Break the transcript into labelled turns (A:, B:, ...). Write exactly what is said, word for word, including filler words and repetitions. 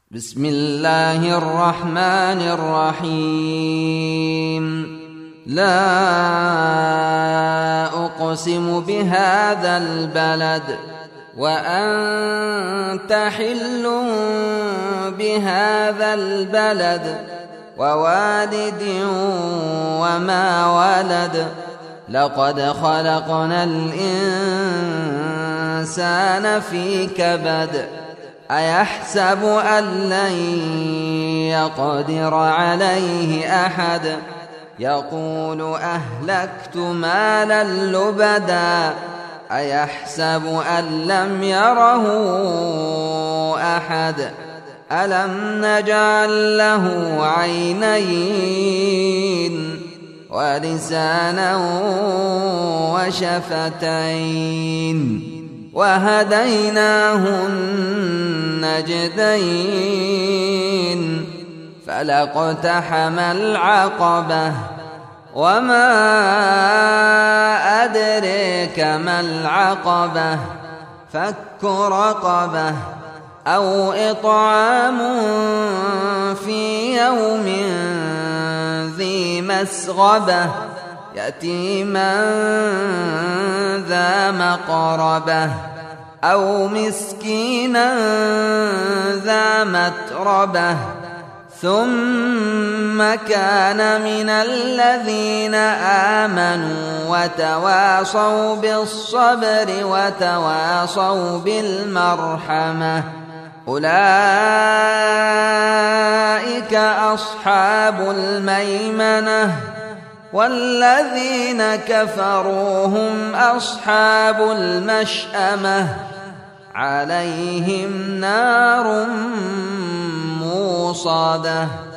A: بسم الله الرحمن الرحيم. لا أقسم بهذا البلد وأنت حل بهذا البلد ووالد وما ولد. لقد خلقنا الإنسان في كبد. أيحسب أن لن يقدر عليه أحد. يقول أهلكت مالا لبدا. أيحسب أن لم يره أحد. ألم نجعل له عينين ولسانا وشفتين وهديناه النجدين. فلاقتحم العقبة وما أدريك ما العقبة. فك رقبة أو إطعام في يوم ذي مسغبة يتيما ذا مقربة أو مسكينا ذا متربة ثم كان من الذين آمنوا وتواصوا بالصبر وتواصوا بالمرحمة. أولئك أصحاب الميمنة. والذين كفروا هم أصحاب المشأمة. عليهم نار موصدة.